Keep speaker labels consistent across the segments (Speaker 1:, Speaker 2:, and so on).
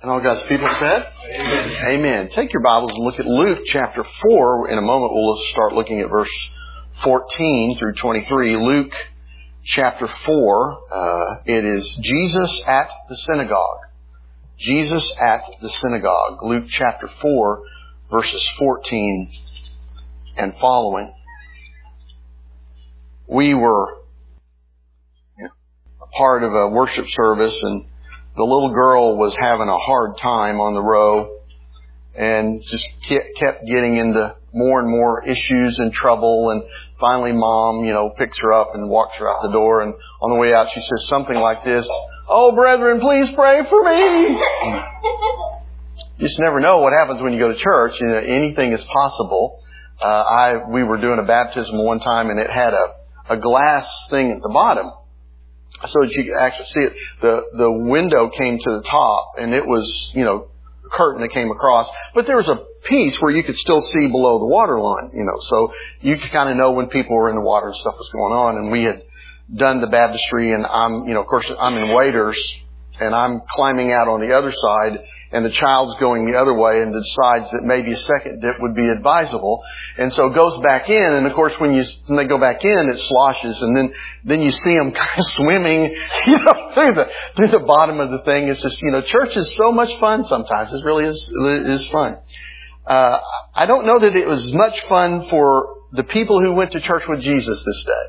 Speaker 1: And all God's people said? Amen. Amen. Take your Bibles and look at Luke chapter 4. In a moment we'll start looking at verse 14 through 23. Luke chapter 4. It is Jesus at the synagogue. Jesus at the synagogue. Luke chapter 4, verses 14 and following. We were a part of a worship service, and the little girl was having a hard time on the row and just kept getting into more and more issues and trouble. And finally Mom, picks her up and walks her out the door. And on the way out, she says something like this: "Oh, brethren, please pray for me." You just never know what happens when you go to church. Anything is possible. We were doing a baptism one time, and it had a glass thing at the bottom, so that you could actually see it. The window came to the top, and it was, a curtain that came across. But there was a piece where you could still see below the water line, so you could kind of know when people were in the water and stuff was going on. And we had done the baptistry, and I'm in waders, and I'm climbing out on the other side, and the child's going the other way and decides that maybe a second dip would be advisable. And so goes back in, and of course when they go back in, it sloshes, and then you see them kind of swimming, through the bottom of the thing. It's just, church is so much fun sometimes. It really is fun. I don't know that it was much fun for the people who went to church with Jesus this day.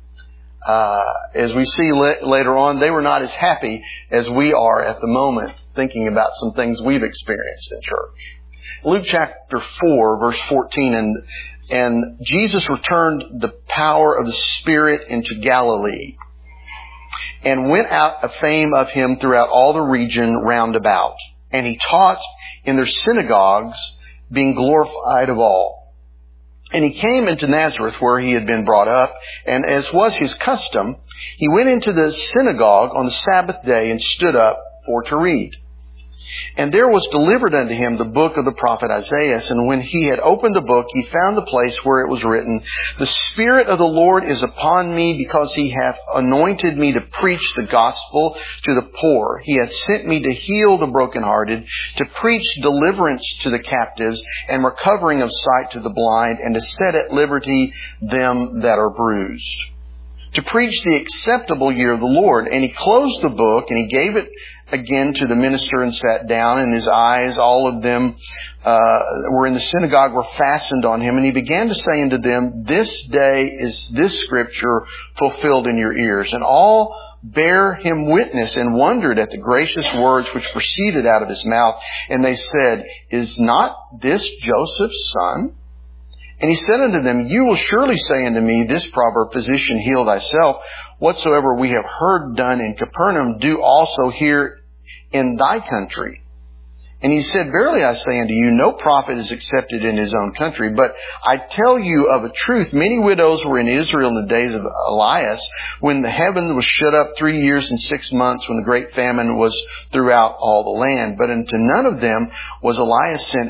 Speaker 1: As we see later on, they were not as happy as we are at the moment, thinking about some things we've experienced in church. Luke chapter 4, verse 14, and Jesus returned the power of the Spirit into Galilee, and went out a fame of him throughout all the region round about. And he taught in their synagogues, being glorified of all. And he came into Nazareth, where he had been brought up, and as was his custom, he went into the synagogue on the Sabbath day and stood up for to read. And there was delivered unto him the book of the prophet Isaiah. And when he had opened the book, he found the place where it was written, "The Spirit of the Lord is upon me, because he hath anointed me to preach the gospel to the poor. He hath sent me to heal the brokenhearted, to preach deliverance to the captives, and recovering of sight to the blind, and to set at liberty them that are bruised, to preach the acceptable year of the Lord." And he closed the book, and he gave it again to the minister, and sat down. And his eyes, all of them were in the synagogue, were fastened on him. And he began to say unto them, "This day is this scripture fulfilled in your ears." And all bare him witness, and wondered at the gracious words which proceeded out of his mouth. And they said, "Is not this Joseph's son?" And he said unto them, "You will surely say unto me this proverb, Physician, heal thyself. Whatsoever we have heard done in Capernaum, do also here in thy country." And he said, "Verily I say unto you, no prophet is accepted in his own country. But I tell you of a truth, many widows were in Israel in the days of Elias, when the heaven was shut up 3 years and 6 months, when the great famine was throughout all the land. But unto none of them was Elias sent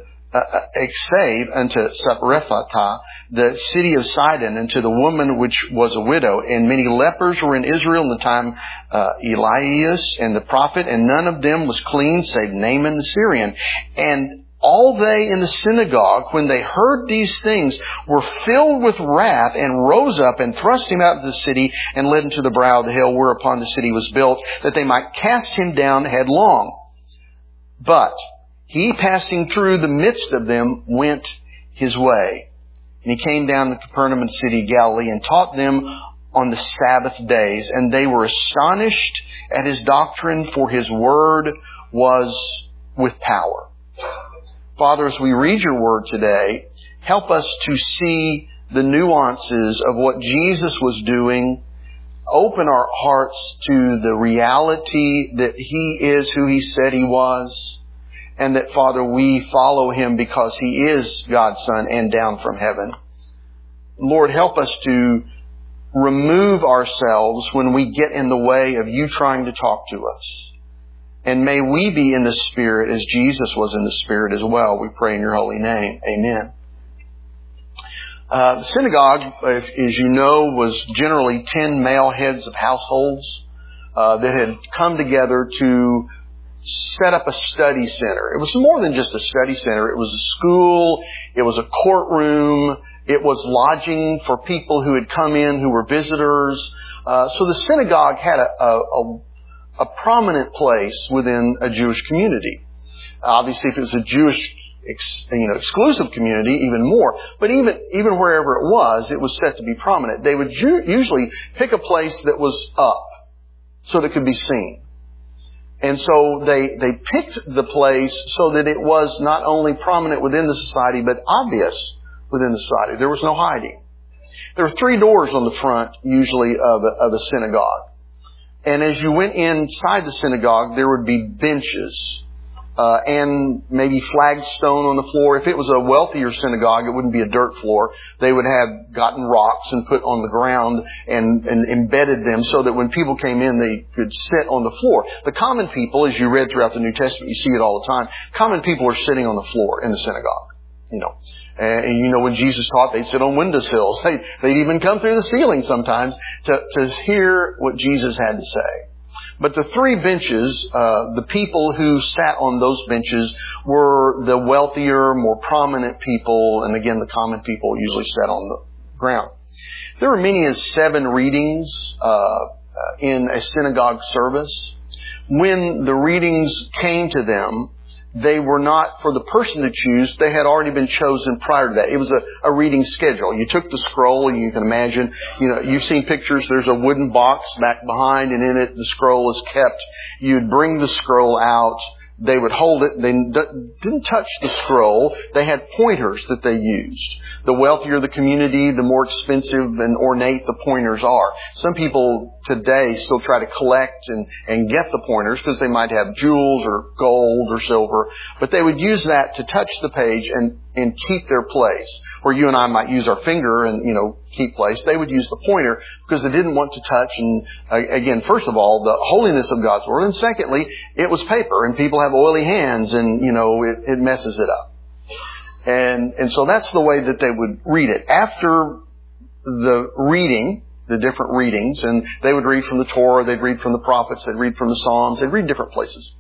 Speaker 1: save unto Sarepta, the city of Sidon, unto the woman which was a widow. And many lepers were in Israel in the time Elias and the prophet, and none of them was clean, save Naaman the Syrian. And all they in the synagogue, when they heard these things, were filled with wrath, and rose up and thrust him out of the city, and led him to the brow of the hill whereupon the city was built, that they might cast him down headlong. But he, passing through the midst of them, went his way. And he came down to Capernaum in the city of Galilee, and taught them on the Sabbath days. And they were astonished at his doctrine, for his word was with power. Father, as we read your word today, help us to see the nuances of what Jesus was doing. Open our hearts to the reality that he is who he said he was. And that, Father, we follow him because he is God's Son and down from heaven. Lord, help us to remove ourselves when we get in the way of you trying to talk to us. And may we be in the Spirit as Jesus was in the Spirit as well. We pray in your holy name. Amen. The synagogue, as you know, was generally 10 male heads of households that had come together to set up a study center. It was more than just a study center. It was a school. It was a courtroom. It was lodging for people who had come in who were visitors. So the synagogue had a prominent place within a Jewish community. Obviously, if it was a Jewish exclusive community, even more. But even wherever it was set to be prominent. They would usually pick a place that was up so that it could be seen. And so they picked the place so that it was not only prominent within the society, but obvious within the society. There was no hiding. There were 3 doors on the front, usually, of a synagogue. And as you went inside the synagogue, there would be benches, and maybe flagstone on the floor. If it was a wealthier synagogue, it wouldn't be a dirt floor. They would have gotten rocks and put on the ground and embedded them so that when people came in, they could sit on the floor. The common people, as you read throughout the New Testament, you see it all the time. Common people are sitting on the floor in the synagogue, And when Jesus taught, they'd sit on windowsills. They'd even come through the ceiling sometimes to hear what Jesus had to say. But the 3 benches, the people who sat on those benches were the wealthier, more prominent people. And again, the common people usually sat on the ground. There were many as 7 readings in a synagogue service. When the readings came to them, they were not for the person to choose. They had already been chosen prior to that. It was a reading schedule. You took the scroll, and you can imagine, you've seen pictures. There's a wooden box back behind, and in it the scroll is kept. You'd bring the scroll out. They would hold it. They didn't touch the scroll. They had pointers that they used. The wealthier the community, the more expensive and ornate the pointers are. Some people today still try to collect and get the pointers because they might have jewels or gold or silver. But they would use that to touch the page and keep their place. Where you and I might use our finger and, keep place. They would use the pointer because they didn't want to touch. And again, first of all, the holiness of God's Word. And secondly, it was paper and people have oily hands and, it messes it up. And so that's the way that they would read it. After the reading, the different readings, and they would read from the Torah, they'd read from the prophets, they'd read from the Psalms, they'd read different places.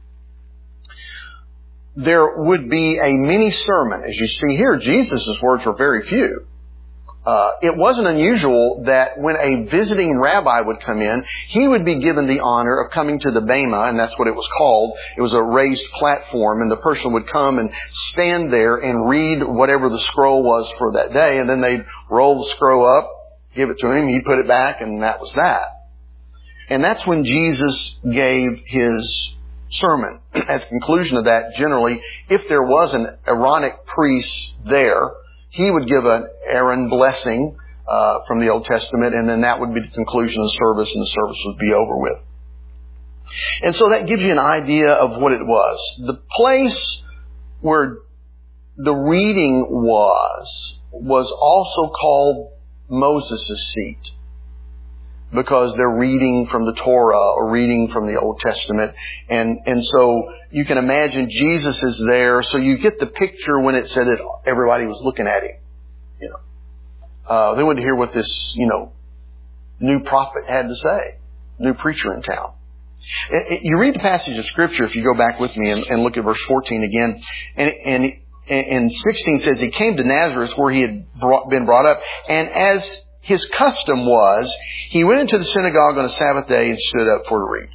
Speaker 1: There would be a mini sermon. As you see here, Jesus' words were very few. It wasn't unusual that when a visiting rabbi would come in, he would be given the honor of coming to the bema, and that's what it was called. It was a raised platform, and the person would come and stand there and read whatever the scroll was for that day, and then they'd roll the scroll up, give it to him, he'd put it back, and that was that. And that's when Jesus gave his sermon. At the conclusion of that, generally, if there was an Aaronic priest there, he would give an Aaron blessing from the Old Testament, and then that would be the conclusion of the service, and the service would be over with. And so that gives you an idea of what it was. The place where the reading was also called Moses' seat, because they're reading from the Torah or reading from the Old Testament. And so you can imagine Jesus is there. So you get the picture when it said that everybody was looking at him. They wanted to hear what this, new prophet had to say. New preacher in town. You read the passage of Scripture, if you go back with me and look at verse 14 again. And 16 says, he came to Nazareth where he had been brought up. And as his custom was, he went into the synagogue on a Sabbath day and stood up for to read.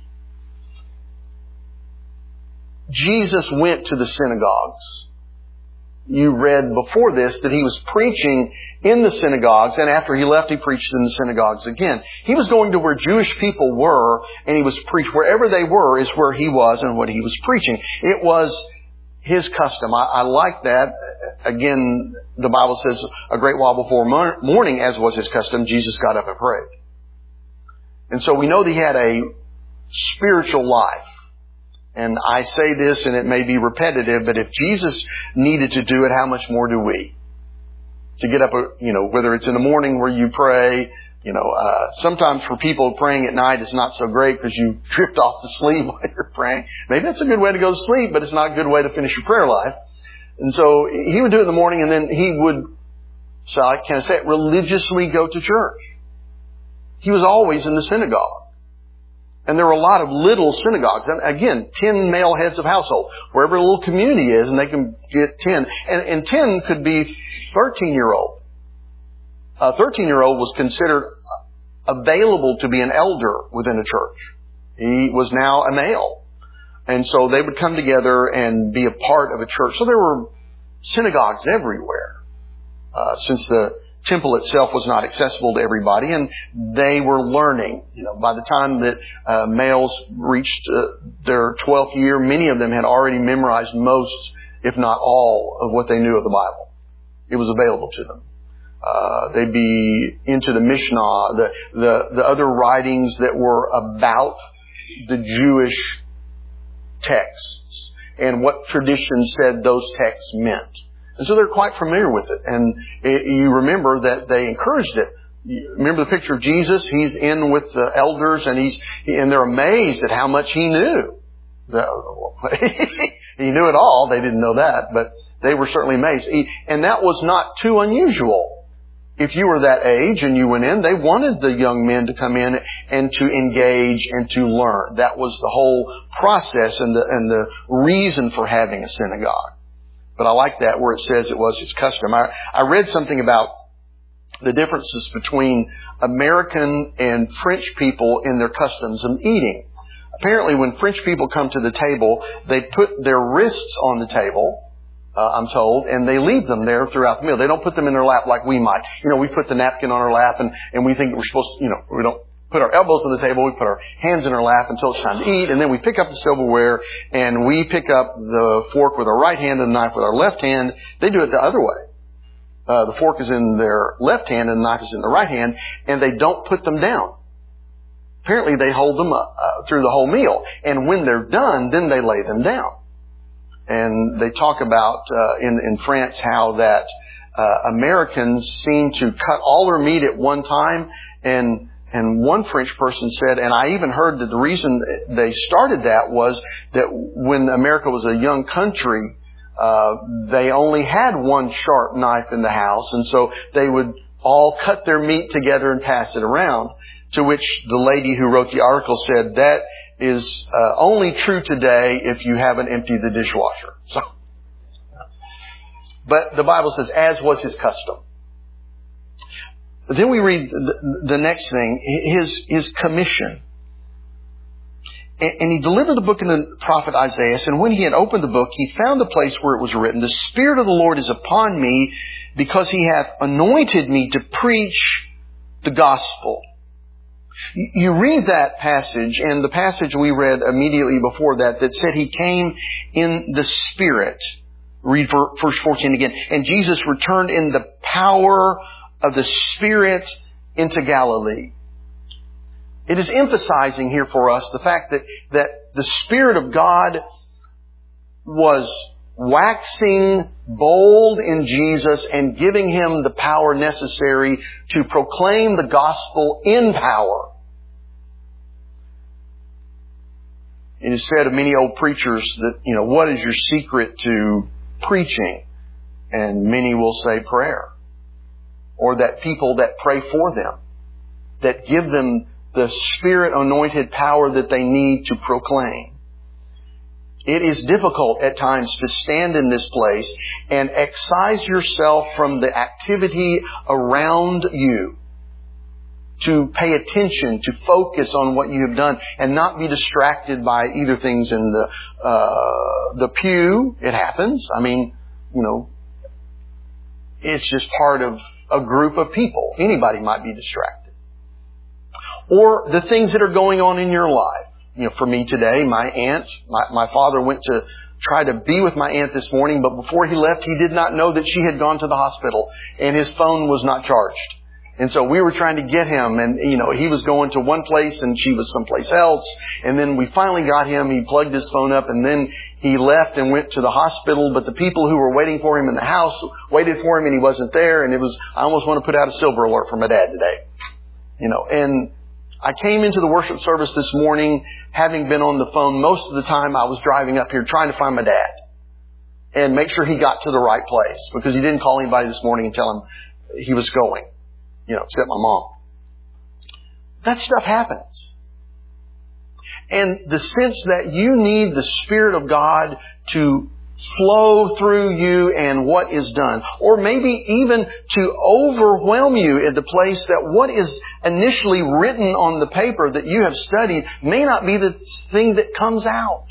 Speaker 1: Jesus went to the synagogues. You read before this that he was preaching in the synagogues, and after he left, he preached in the synagogues again. He was going to where Jewish people were, and he was preached. Wherever they were is where he was and what he was preaching. It was his custom. I like that. Again, the Bible says a great while before morning, as was his custom, Jesus got up and prayed. And so we know that he had a spiritual life. And I say this, and it may be repetitive, but if Jesus needed to do it, how much more do we? To get up, whether it's in the morning where you pray, sometimes for people praying at night, it's not so great because you drift off to sleep while you're praying. Maybe that's a good way to go to sleep, but it's not a good way to finish your prayer life. And so he would do it in the morning, and then he would, can I say it, religiously go to church. He was always in the synagogue. And there were a lot of little synagogues. And again, 10 male heads of household. Wherever a little community is, and they can get 10. And 10 could be 13-year-old. A 13-year-old was considered available to be an elder within a church. He was now a male. And so they would come together and be a part of a church. So there were synagogues everywhere. Since the temple itself was not accessible to everybody, and they were learning. By the time that males reached their 12th year, many of them had already memorized most, if not all, of what they knew of the Bible. It was available to them. They'd be into the Mishnah, the other writings that were about the Jewish texts and what tradition said those texts meant. And so they're quite familiar with it. And you remember that they encouraged it. You remember the picture of Jesus? He's in with the elders and they're amazed at how much he knew. He knew it all. They didn't know that, but they were certainly amazed. And that was not too unusual. If you were that age and you went in, they wanted the young men to come in and to engage and to learn. That was the whole process and the reason for having a synagogue. But I like that where it says it was his custom. I read something about the differences between American and French people in their customs of eating. Apparently when French people come to the table, they put their wrists on the table, I'm told, and they leave them there throughout the meal. They don't put them in their lap like we might. We put the napkin on our lap and we think that we're supposed to, we don't put our elbows on the table, we put our hands in our lap until it's time to eat, and then we pick up the silverware and we pick up the fork with our right hand and the knife with our left hand. They do it the other way. The fork is in their left hand and the knife is in the right hand, and they don't put them down. Apparently they hold them through the whole meal, and when they're done, then they lay them down. And they talk about in France how that Americans seem to cut all their meat at one time, and one French person said, and I even heard that the reason they started that was that when America was a young country, they only had one sharp knife in the house, and so they would all cut their meat together and pass it around. To which the lady who wrote the article said, that is only true today if you haven't emptied the dishwasher. So, but the Bible says, as was his custom. Then we read the next thing, his commission. And he delivered the book in the prophet Isaiah. And when he had opened the book, he found the place where it was written, the Spirit of the Lord is upon me, because he hath anointed me to preach the gospel. You read that passage, and the passage we read immediately before that said he came in the Spirit. Read verse 14 again. And Jesus returned in the power of the Spirit into Galilee. It is emphasizing here for us the fact that the Spirit of God was waxing bold in Jesus and giving him the power necessary to proclaim the gospel in power. It is said of many old preachers that, what is your secret to preaching? And many will say prayer. Or that people that pray for them, that give them the Spirit-anointed power that they need to proclaim. It is difficult at times to stand in this place and excise yourself from the activity around you, to pay attention, to focus on what you have done, and not be distracted by either things in the pew. It happens. It's just part of a group of people. Anybody might be distracted. Or the things that are going on in your life. For me today, my aunt, my father went to try to be with my aunt this morning, but before he left, he did not know that she had gone to the hospital and his phone was not charged. And so we were trying to get him, and he was going to one place and she was someplace else. And then we finally got him. He plugged his phone up, and then he left and went to the hospital. But the people who were waiting for him in the house waited for him, and he wasn't there. And I almost want to put out a silver alert for my dad today. And I came into the worship service this morning having been on the phone most of the time I was driving up here trying to find my dad and make sure he got to the right place, because he didn't call anybody this morning and tell him he was going. Except my mom. That stuff happens. And the sense that you need the Spirit of God to flow through you and what is done. Or maybe even to overwhelm you at the place that what is initially written on the paper that you have studied may not be the thing that comes out.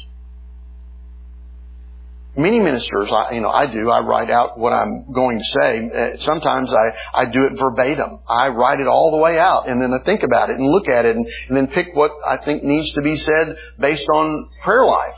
Speaker 1: Many ministers, I write out what I'm going to say. Sometimes I do it verbatim. I write it all the way out and then I think about it and look at it and then pick what I think needs to be said based on prayer life.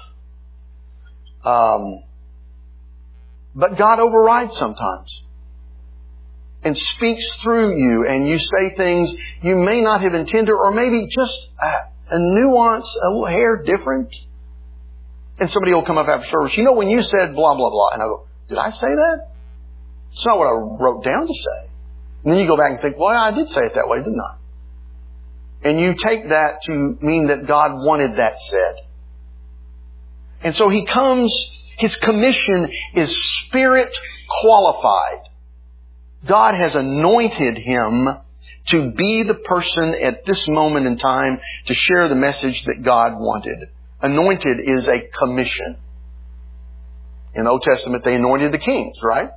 Speaker 1: But God overrides sometimes and speaks through you, and you say things you may not have intended, or maybe just a nuance, a little hair different. And somebody will come up after service, when you said blah, blah, blah. And I go, did I say that? It's not what I wrote down to say. And then you go back and think, well, I did say it that way, didn't I? And you take that to mean that God wanted that said. And so He comes. His commission is Spirit qualified. God has anointed Him to be the person at this moment in time to share the message that God wanted. Anointed is a commission. In the Old Testament, they anointed the kings, right?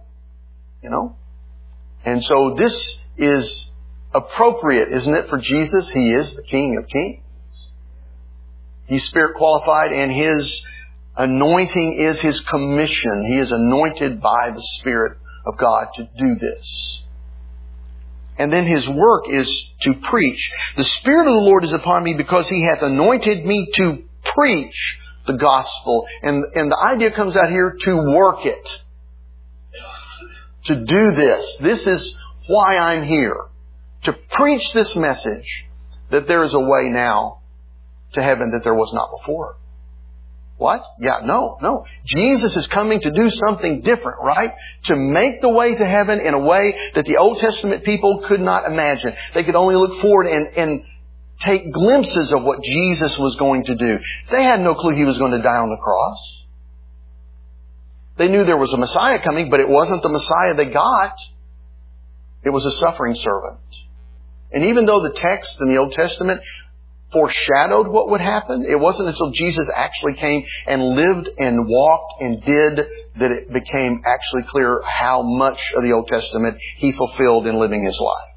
Speaker 1: And so this is appropriate, isn't it, for Jesus? He is the King of Kings. He's Spirit qualified, and His anointing is His commission. He is anointed by the Spirit of God to do this. And then His work is to preach. The Spirit of the Lord is upon me because He hath anointed me to preach the gospel. And the idea comes out here to work it. To do this. This is why I'm here. To preach this message that there is a way now to heaven that there was not before. What? Yeah, no. Jesus is coming to do something different, right? To make the way to heaven in a way that the Old Testament people could not imagine. They could only look forward and take glimpses of what Jesus was going to do. They had no clue He was going to die on the cross. They knew there was a Messiah coming, but it wasn't the Messiah they got. It was a suffering servant. And even though the text in the Old Testament foreshadowed what would happen, it wasn't until Jesus actually came and lived and walked and did that it became actually clear how much of the Old Testament He fulfilled in living His life.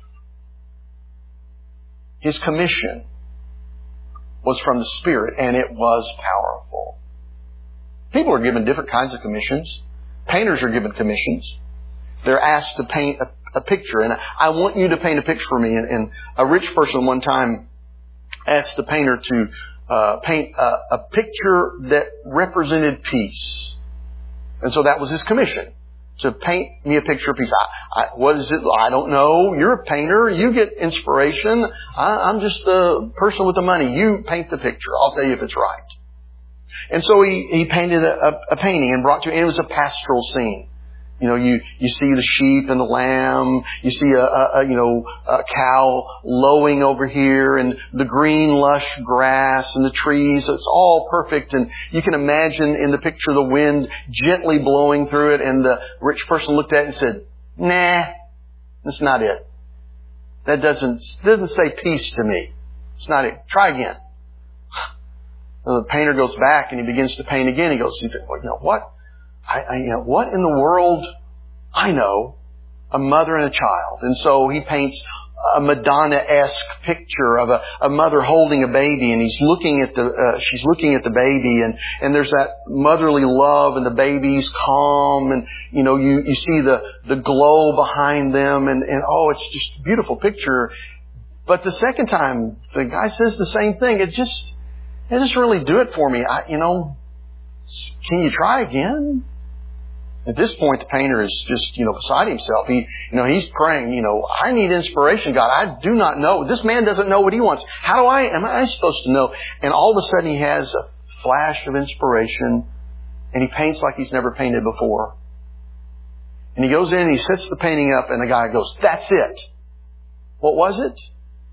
Speaker 1: His commission was from the Spirit, and it was powerful. People are given different kinds of commissions. Painters are given commissions. They're asked to paint a picture, and I want you to paint a picture for me. And a rich person one time asked the painter to paint a picture that represented peace. And so that was his commission, to paint me a picture of peace. What is it? I don't know. You're a painter. You get inspiration. I'm just the person with the money. You paint the picture. I'll tell you if it's right. And so he painted a painting and brought to, and it was a pastoral scene. You see the sheep and the lamb. You see a cow lowing over here, and the green lush grass and the trees. It's all perfect. And you can imagine in the picture the wind gently blowing through it. And the rich person looked at it and said, "Nah, that's not it. That doesn't say peace to me. It's not it. Try again." And the painter goes back and he begins to paint again. He goes, what? What in the world? I know. A mother and a child. And so he paints a Madonna-esque picture of a mother holding a baby, and she's looking at the baby, and there's that motherly love, and the baby's calm, and you see the glow behind them, and it's just a beautiful picture. But the second time the guy says the same thing, it doesn't really do it for me. Can you try again? At this point, the painter is just, beside himself. He's praying, I need inspiration, God. I do not know. This man doesn't know what he wants. Am I supposed to know? And all of a sudden he has a flash of inspiration, and he paints like he's never painted before. And he goes in and he sets the painting up, and the guy goes, "That's it." What was it?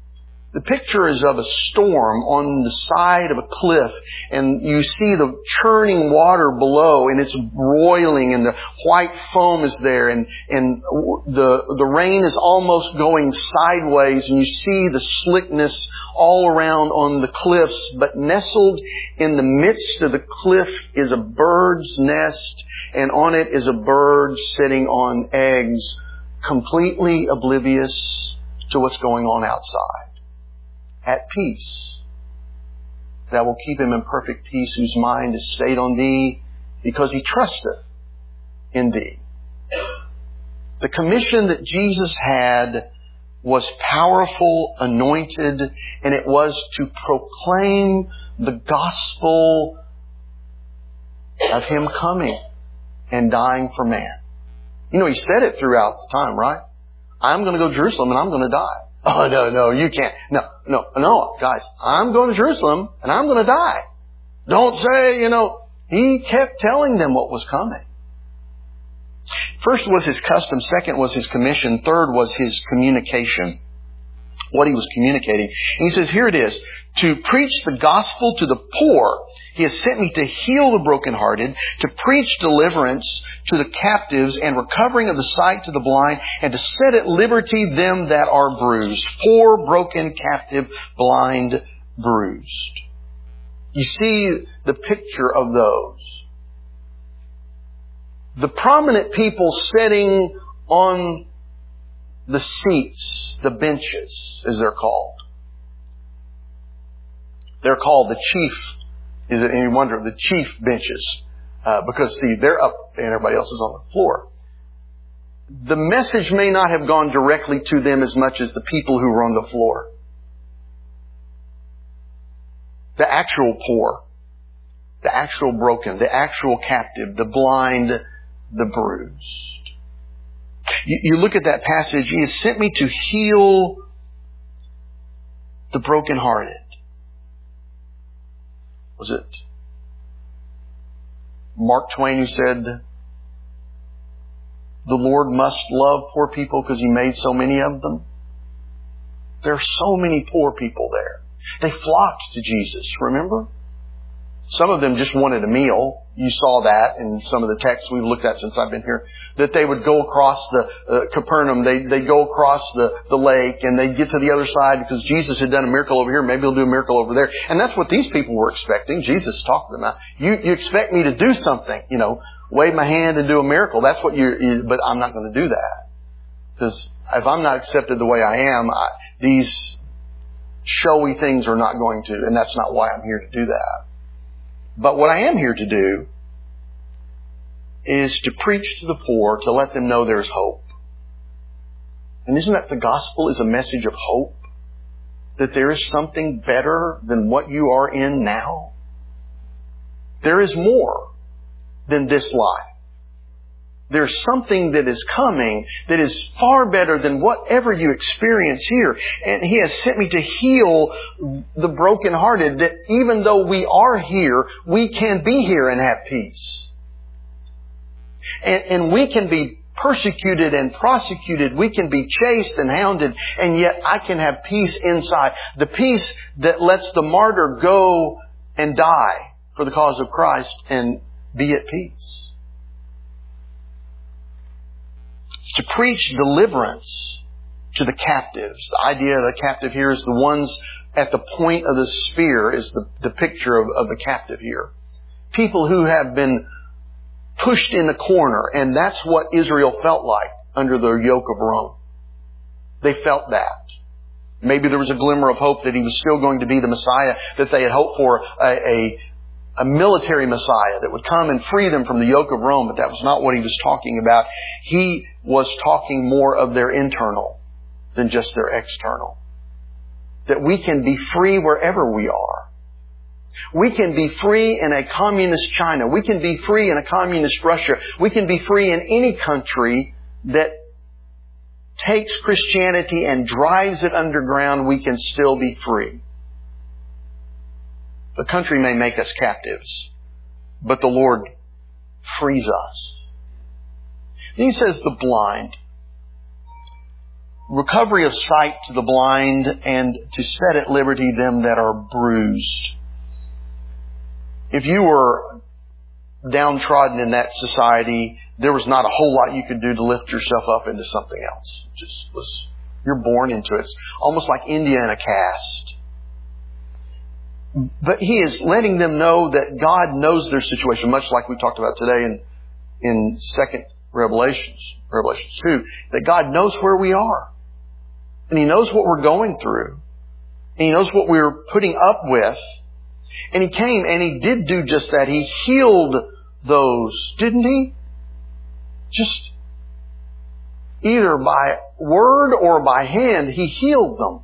Speaker 1: The picture is of a storm on the side of a cliff, and you see the churning water below, and it's roiling, and the white foam is there, and the rain is almost going sideways, and you see the slickness all around on the cliffs. But nestled in the midst of the cliff is a bird's nest, and on it is a bird sitting on eggs, completely oblivious to what's going on outside. At peace. That will keep him in perfect peace, whose mind is stayed on Thee, because he trusteth in Thee. The commission that Jesus had was powerful, anointed, and it was to proclaim the gospel of Him coming and dying for man. You know, He said it throughout the time, right? I'm going to go to Jerusalem and I'm going to die. Oh, no, you can't. No, guys, I'm going to Jerusalem and I'm going to die. Don't say, He kept telling them what was coming. First was His custom. Second was His commission. Third was His communication. What He was communicating. And He says, here it is. To preach the gospel to the poor. He has sent me to heal the brokenhearted, to preach deliverance to the captives and recovering of the sight to the blind, and to set at liberty them that are bruised. Poor, broken, captive, blind, bruised. You see the picture of those. The prominent people sitting on the seats, the benches, as they're called. They're called the chief. Is it any wonder the chief benches? Because see, they're up and everybody else is on the floor. The message may not have gone directly to them as much as the people who were on the floor. The actual poor, the actual broken, the actual captive, the blind, the bruised. You look at that passage, He has sent me to heal the brokenhearted. Was it Mark Twain who said, the Lord must love poor people because He made so many of them? There are so many poor people there. They flocked to Jesus, remember? Some of them just wanted a meal. You saw that in some of the texts we've looked at since I've been here. That they would go across the Capernaum. They go across the lake and they'd get to the other side because Jesus had done a miracle over here. Maybe He'll do a miracle over there. And that's what these people were expecting. Jesus talked to them about. You expect me to do something, wave my hand and do a miracle. That's what but I'm not going to do that. Because if I'm not accepted the way I am, these showy things are not going to, and that's not why I'm here to do that. But what I am here to do is to preach to the poor, to let them know there's hope. And isn't that the gospel is a message of hope? That there is something better than what you are in now? There is more than this life. There's something that is coming that is far better than whatever you experience here. And He has sent me to heal the brokenhearted, that even though we are here, we can be here and have peace. And we can be persecuted and prosecuted. We can be chased and hounded, and yet I can have peace inside. The peace that lets the martyr go and die for the cause of Christ and be at peace. To preach deliverance to the captives. The idea of the captive here is the ones at the point of the spear is the picture of the captive here. People who have been pushed in the corner, and that's what Israel felt like under the yoke of Rome. They felt that. Maybe there was a glimmer of hope that He was still going to be the Messiah that they had hoped for, a military Messiah that would come and free them from the yoke of Rome, but that was not what He was talking about. He was talking more of their internal than just their external. That we can be free wherever we are. We can be free in a communist China. We can be free in a communist Russia. We can be free in any country that takes Christianity and drives it underground. We can still be free. The country may make us captives, but the Lord frees us. And He says the blind. recovery of sight to the blind, and to set at liberty them that are bruised. If you were downtrodden in that society, there was not a whole lot you could do to lift yourself up into something else. You're born into it. It's almost like India in a caste. But He is letting them know that God knows their situation, much like we talked about today in 2 Revelation 2, that God knows where we are. And He knows what we're going through. And He knows what we're putting up with. And He came and He did do just that. He healed those, didn't He? Just either by word or by hand, He healed them.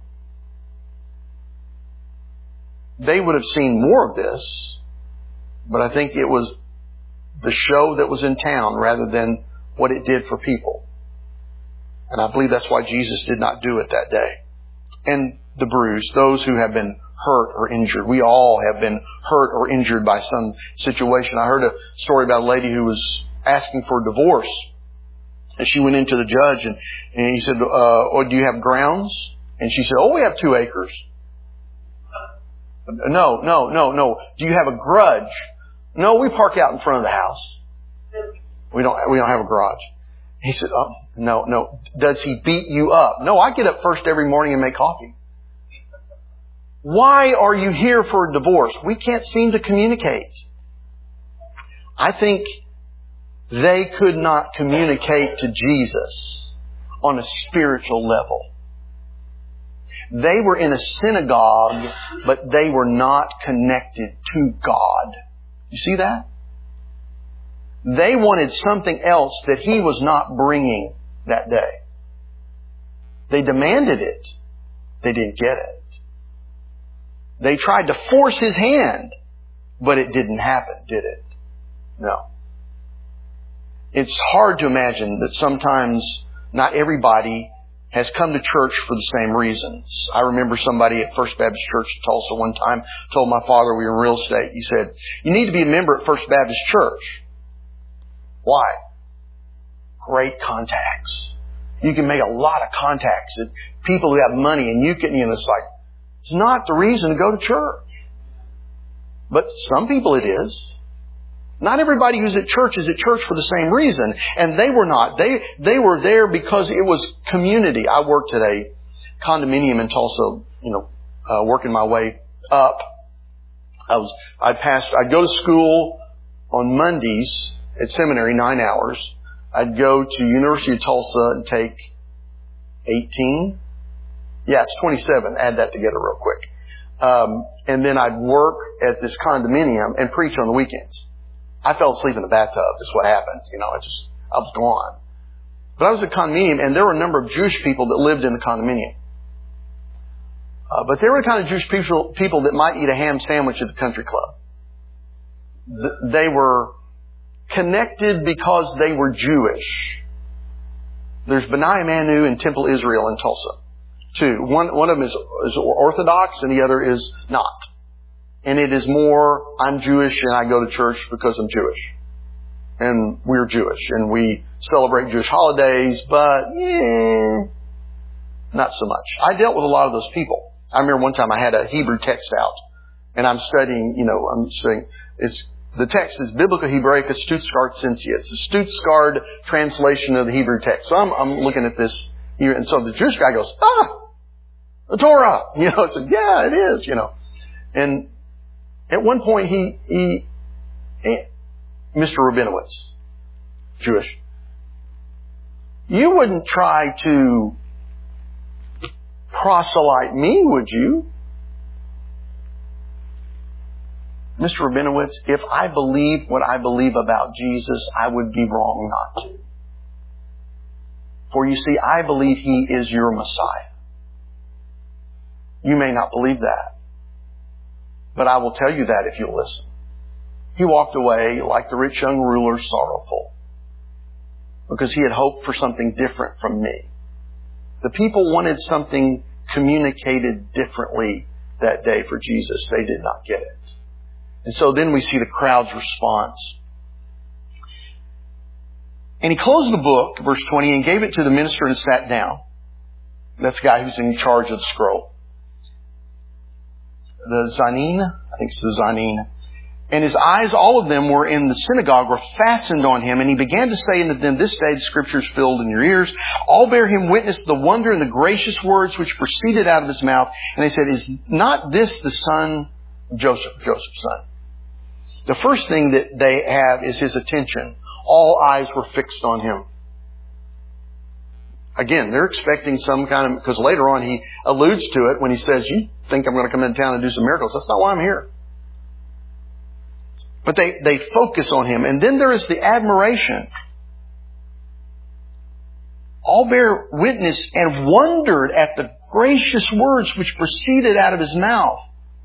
Speaker 1: They would have seen more of this, but I think it was the show that was in town rather than what it did for people. And I believe that's why Jesus did not do it that day. And the bruised, those who have been hurt or injured. We all have been hurt or injured by some situation. I heard a story about a lady who was asking for a divorce. And she went into the judge and he said, do you have grounds? And she said, we have 2 acres. No. Do you have a grudge? No, we park out in front of the house. We don't have a garage. He said, no. Does he beat you up? No, I get up first every morning and make coffee. Why are you here for a divorce? We can't seem to communicate. I think they could not communicate to Jesus on a spiritual level. They were in a synagogue, but they were not connected to God. You see that? They wanted something else that He was not bringing that day. They demanded it. They didn't get it. They tried to force His hand, but it didn't happen, did it? No. It's hard to imagine that sometimes not everybody has come to church for the same reasons. I remember somebody at First Baptist Church in Tulsa one time told my father, we were in real estate, he said, you need to be a member at First Baptist Church. Why? Great contacts. You can make a lot of contacts with people who have money, and it's like, it's not the reason to go to church. But some people it is. Not everybody who's at church is at church for the same reason. And they were not. They were there because it was community. I worked at a condominium in Tulsa, working my way up. I'd go to school on Mondays at seminary, 9 hours. I'd go to University of Tulsa and take 18. Yeah, it's 27. Add that together real quick. And then I'd work at this condominium and preach on the weekends. I fell asleep in the bathtub. That's what happened. I was gone. But I was at a condominium, and there were a number of Jewish people that lived in the condominium. But they were the kind of Jewish people that might eat a ham sandwich at the country club. They were connected because they were Jewish. There's B'nai Manu and Temple Israel in Tulsa. 2. One of them is Orthodox and the other is not. And it is more, I'm Jewish and I go to church because I'm Jewish. And we're Jewish and we celebrate Jewish holidays, but not so much. I dealt with a lot of those people. I remember one time I had a Hebrew text out and I'm studying, the text is Biblical Hebraica Stuttgart Sensia. It's a Stuttgart translation of the Hebrew text. So I'm looking at this here, and so the Jewish guy goes, the Torah! It's like, yeah, it is, And at one point he Mr. Rabinowitz, Jewish, you wouldn't try to proselyte me, would you? Mr. Rabinowitz, if I believe what I believe about Jesus, I would be wrong not to. For you see, I believe He is your Messiah. You may not believe that, but I will tell you that if you'll listen. He walked away like the rich young ruler, sorrowful, because he had hoped for something different from me. The people wanted something communicated differently that day for Jesus. They did not get it. And so then we see the crowd's response. And he closed the book, verse 20, and gave it to the minister and sat down. That's the guy who's in charge of the scroll. The Zanin, I think it's the Zanin. And his eyes, all of them were in the synagogue, were fastened on him. And he began to say unto them, this day the Scriptures filled in your ears. All bear him witness the wonder and the gracious words which proceeded out of his mouth. And they said, is not this the son of Joseph, Joseph's son? The first thing that they have is his attention. All eyes were fixed on him. Again, they're expecting some kind of, because later on he alludes to it when he says, you think I'm going to come into town and do some miracles. That's not why I'm here. But they focus on him. And then there is the admiration. All bear witness and wondered at the gracious words which proceeded out of his mouth.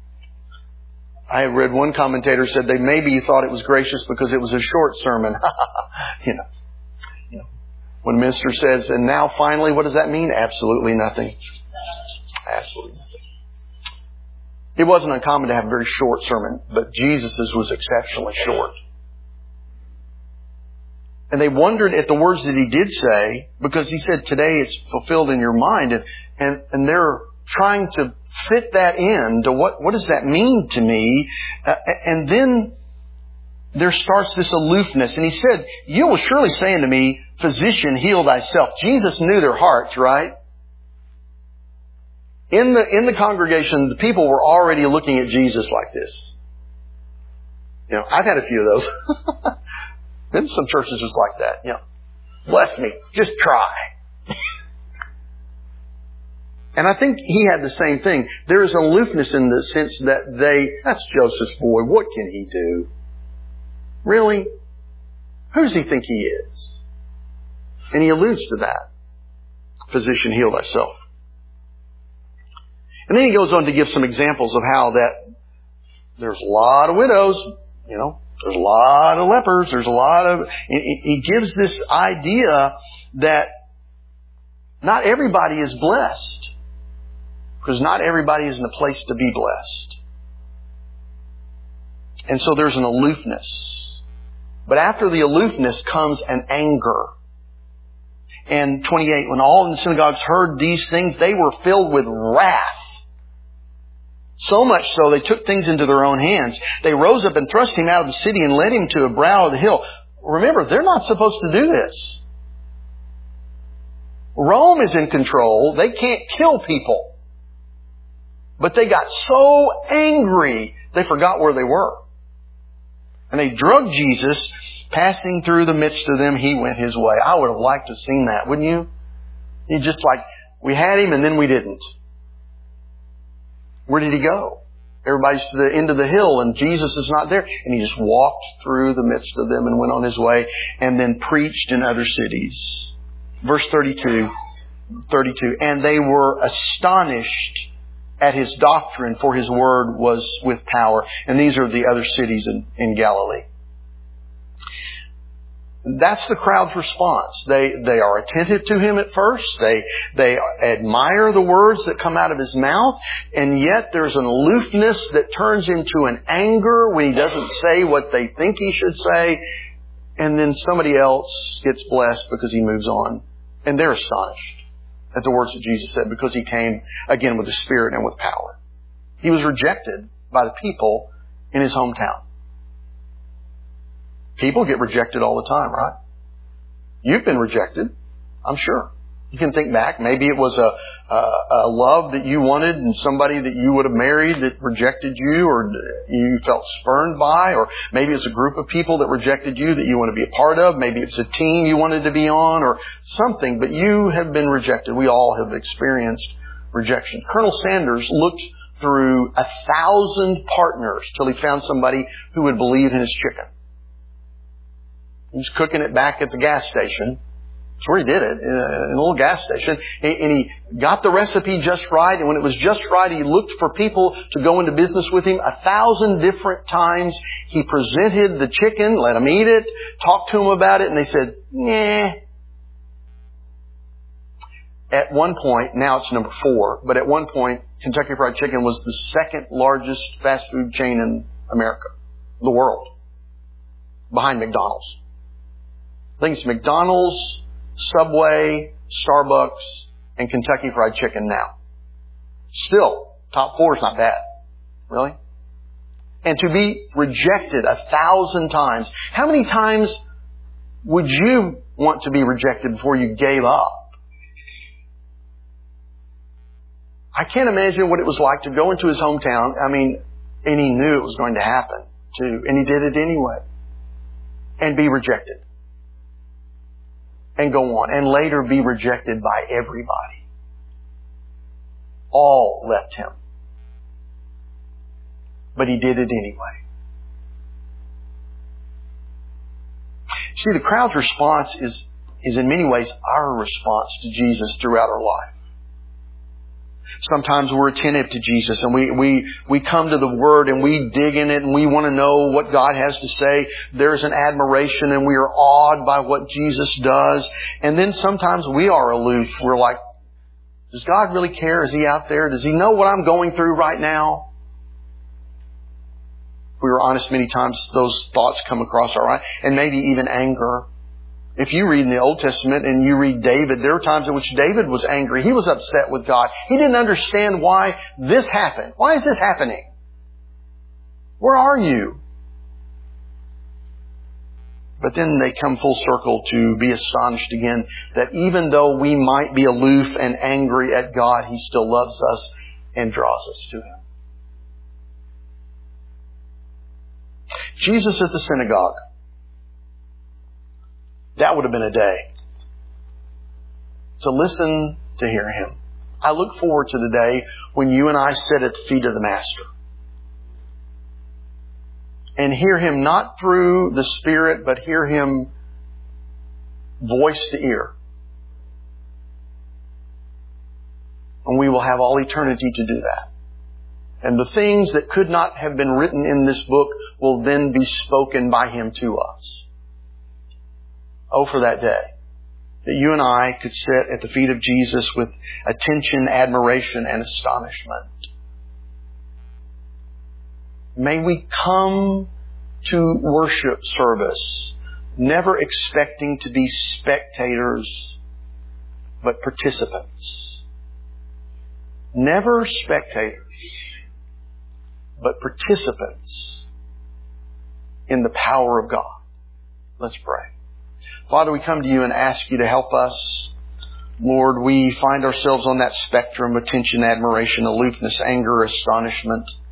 Speaker 1: I read one commentator said they maybe thought it was gracious because it was a short sermon. you know. When a minister says, and now finally, what does that mean? Absolutely nothing. Absolutely nothing. It wasn't uncommon to have a very short sermon, but Jesus's was exceptionally short. And they wondered at the words that he did say, because he said, today it's fulfilled in your mind. And they're trying to fit that in to what does that mean to me? And then there starts this aloofness. And he said, you will surely say unto me, physician, heal thyself. Jesus knew their hearts, right? In the congregation, the people were already looking at Jesus like this. You know, I've had a few of those. Been some churches just like that. You know, bless me, just try. And I think he had the same thing. There is aloofness in the sense that that's Joseph's boy. What can he do? Really? Who does he think he is? And he alludes to that. Physician, heal thyself. And then he goes on to give some examples of how that there's a lot of widows, you know, there's a lot of lepers, there's a lot of... He gives this idea that not everybody is blessed. Because not everybody is in a place to be blessed. And so there's an aloofness. But after the aloofness comes an anger. And 28, when all in the synagogues heard these things, they were filled with wrath. So much so they took things into their own hands. They rose up and thrust him out of the city and led him to a brow of the hill. Remember, they're not supposed to do this. Rome is in control. They can't kill people. But they got so angry, they forgot where they were. And they drugged Jesus, passing through the midst of them, he went his way. I would have liked to have seen that, wouldn't you? You just like, we had him and then we didn't. Where did he go? Everybody's to the end of the hill and Jesus is not there. And he just walked through the midst of them and went on his way and then preached in other cities. Verse 32. And they were astonished at his doctrine, for his word was with power. And these are the other cities in Galilee. That's the crowd's response. They are attentive to him at first. They admire the words that come out of his mouth. And yet there's an aloofness that turns into an anger when he doesn't say what they think he should say. And then somebody else gets blessed because he moves on. And they're astonished at the words that Jesus said because he came again with the Spirit and with power. He was rejected by the people in his hometown. People get rejected all the time, right? You've been rejected, I'm sure. You can think back. Maybe it was a love that you wanted and somebody that you would have married that rejected you or you felt spurned by. Or maybe it's a group of people that rejected you that you want to be a part of. Maybe it's a team you wanted to be on or something. But you have been rejected. We all have experienced rejection. Colonel Sanders looked through 1,000 partners till he found somebody who would believe in his chicken. He was cooking it back at the gas station. That's where he did it, in a little gas station. And he got the recipe just right. And when it was just right, he looked for people to go into business with him 1,000 different times. He presented the chicken, let them eat it, talked to them about it, and they said, nah. At one point, now it's number 4, but at one point, Kentucky Fried Chicken was the second largest fast food chain in America, the world, behind McDonald's. I think it's McDonald's, Subway, Starbucks, and Kentucky Fried Chicken now. Still, top 4 is not bad. Really? And to be rejected 1,000 times. How many times would you want to be rejected before you gave up? I can't imagine what it was like to go into his hometown. And he knew it was going to happen too. And he did it anyway. And be rejected. And go on. And later be rejected by everybody. All left him. But he did it anyway. See, the crowd's response is in many ways our response to Jesus throughout our life. Sometimes we're attentive to Jesus and we come to the Word and we dig in it and we want to know what God has to say. There's an admiration and we are awed by what Jesus does. And then sometimes we are aloof. We're like, does God really care? Is He out there? Does He know what I'm going through right now? If we were honest, many times those thoughts come across our mind, and maybe even anger. If you read in the Old Testament and you read David, there were times in which David was angry. He was upset with God. He didn't understand why this happened. Why is this happening? Where are you? But then they come full circle to be astonished again that even though we might be aloof and angry at God, He still loves us and draws us to Him. Jesus at the synagogue. That would have been a day to listen to hear Him. I look forward to the day when you and I sit at the feet of the Master and hear Him not through the Spirit, but hear Him voice to ear. And we will have all eternity to do that. And the things that could not have been written in this book will then be spoken by Him to us. Oh, for that day. That you and I could sit at the feet of Jesus with attention, admiration, and astonishment. May we come to worship service never expecting to be spectators, but participants. Never spectators, but participants in the power of God. Let's pray. Father, we come to You and ask You to help us. Lord, we find ourselves on that spectrum of attention, admiration, aloofness, anger, astonishment.